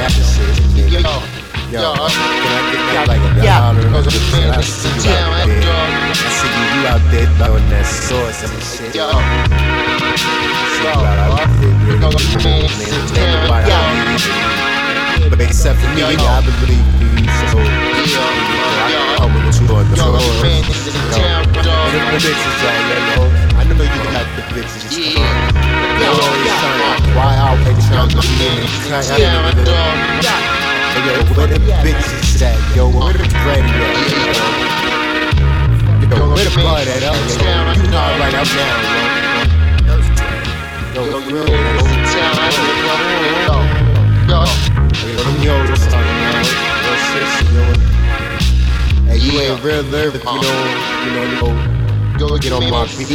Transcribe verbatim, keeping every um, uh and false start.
rapping shit, nigga. Yo, Yo, yo, can I get that like a yeah, dollar? cause I'm man, I see you out there. I see you, you out there throwing that sauce and shit. yo, See you out out there, yeah, cause I'm man, ain't nobody out here. But except for me, I believe you, so I come with you on the yo, floor. man, into the town, dog. The bitches out here, yo. I know you got the bitches. Yeah, Yo, always trying to why out here trying to be in the town, dog. Hey, yo, where the bitches at, yo? Where the ready at, yo? Yo, where the party at, yo? You know right up now, yo. Yo, Yo, real, man, into the town, I know, yo, yo. yo, them yo's talking, man. Yo, shit, yo. Hey, you ain't real nervous, you know, you know, you know. Yo, Get on my beat.